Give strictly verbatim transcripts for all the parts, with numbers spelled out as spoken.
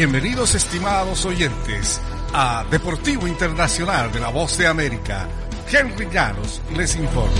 Bienvenidos, estimados oyentes, a Deportivo Internacional de la Voz de América. Henry Llanos les informa.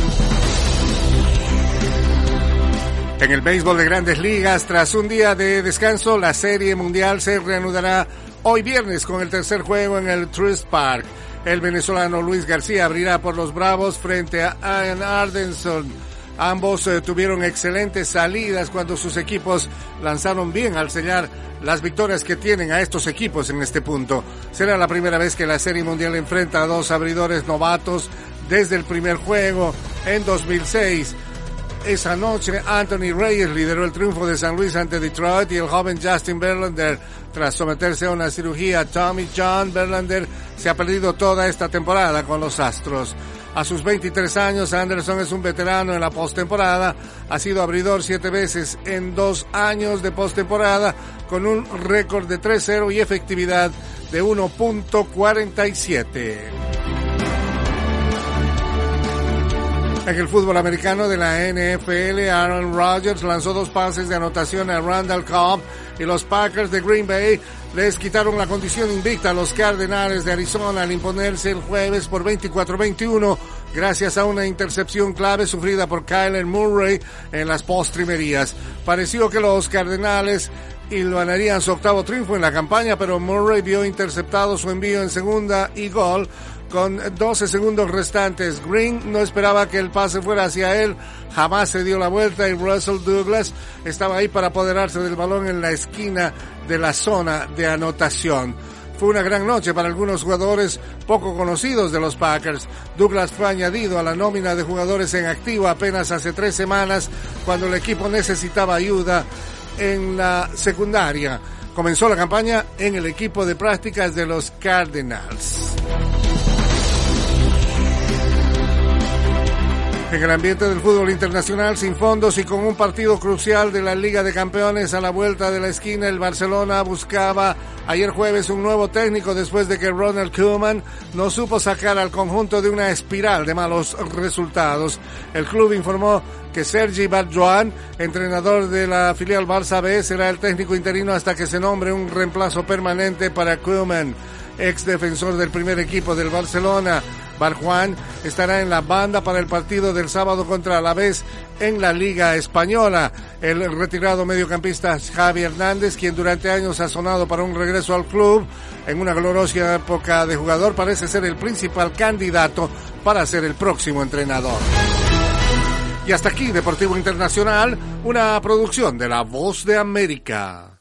En el béisbol de Grandes Ligas, tras un día de descanso, la Serie Mundial se reanudará hoy viernes con el tercer juego en el Truist Park. El venezolano Luis García abrirá por los Bravos frente a Ian Anderson. Ambos eh, tuvieron excelentes salidas cuando sus equipos lanzaron bien al sellar las victorias que tienen a estos equipos en este punto. Será la primera vez que la Serie Mundial enfrenta a dos abridores novatos desde el primer juego en dos mil seis. Esa noche, Anthony Reyes lideró el triunfo de San Luis ante Detroit y el joven Justin Verlander, tras someterse a una cirugía Tommy John, Verlander se ha perdido toda esta temporada con los Astros. A sus veintitrés años, Anderson es un veterano en la postemporada, ha sido abridor siete veces en dos años de postemporada, con un récord de tres cero y efectividad de uno punto cuarenta y siete. En el fútbol americano de la N F L, Aaron Rodgers lanzó dos pases de anotación a Randall Cobb y los Packers de Green Bay les quitaron la condición invicta a los Cardenales de Arizona al imponerse el jueves por veinticuatro a veintiuno gracias a una intercepción clave sufrida por Kyler Murray en las postrimerías. Pareció que los Cardenales hilvanarían su octavo triunfo en la campaña, pero Murray vio interceptado su envío en segunda y gol con doce segundos restantes. Green no esperaba que el pase fuera hacia él, jamás se dio la vuelta y Russell Douglas estaba ahí para apoderarse del balón en la esquina de la zona de anotación. Fue una gran noche para algunos jugadores poco conocidos de los Packers. Douglas fue añadido a la nómina de jugadores en activo apenas hace tres semanas cuando el equipo necesitaba ayuda en la secundaria. Comenzó la campaña en el equipo de prácticas de los Cardinals. En el ambiente del fútbol internacional, sin fondos y con un partido crucial de la Liga de Campeones a la vuelta de la esquina, el Barcelona buscaba ayer jueves un nuevo técnico después de que Ronald Koeman no supo sacar al conjunto de una espiral de malos resultados. El club informó que Sergi Barjuan, entrenador de la filial Barça B, será el técnico interino hasta que se nombre un reemplazo permanente para Koeman, ex defensor del primer equipo del Barcelona. Barjuan estará en la banda para el partido del sábado contra Alavés en la Liga Española. El retirado mediocampista Javi Hernández, quien durante años ha sonado para un regreso al club en una gloriosa época de jugador, parece ser el principal candidato para ser el próximo entrenador. Y hasta aquí Deportivo Internacional, una producción de La Voz de América.